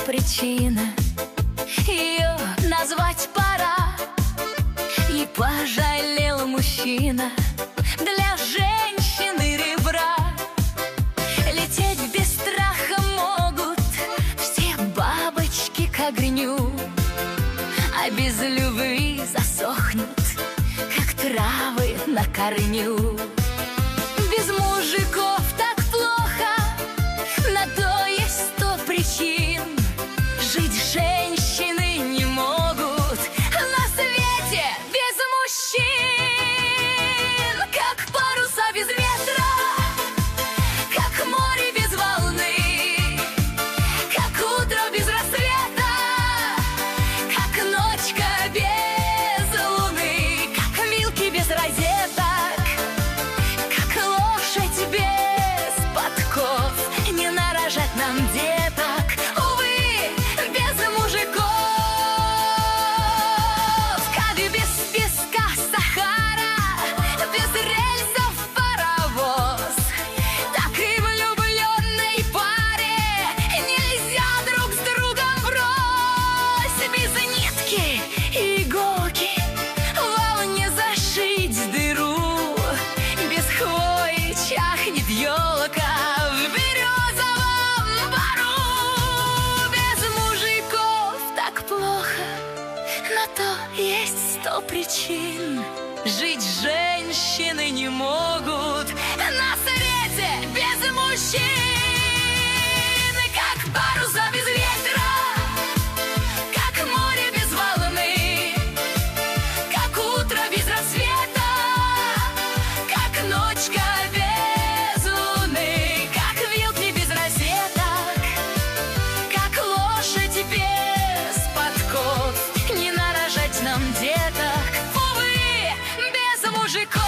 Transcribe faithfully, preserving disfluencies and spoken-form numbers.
причина, ее назвать пора. И пожалел мужчина для женщины ребра. Лететь без страха могут все бабочки к огню, а без любви засохнут, как травы на корню. Без мужиков так плохо, на то есть сто причин. Жить женщины не могут на свете без мужчин. Как паруса без ветра, как море без волны, как утро без рассвета, как ночка без луны, как вилки без розеток, как лошадь без подков. Не нарожать нам деток, увы, без мужиков. Как без песка Сахара, без рельсов паровоз, так и влюбленной паре нельзя друг с другом врозь. Без нитки и иголки в волне зашить дыру, без хвои чахнет елка в березовом бору. Без мужиков так плохо, на то есть сто причин. Жить женщины не могут на свете без мужчин. Как паруса без ветра, как море без волны, как утро без рассвета, как ночка без луны, как вилки без розеток, как лошадь без подков. Не нарожать нам деток, увы, без мужиков.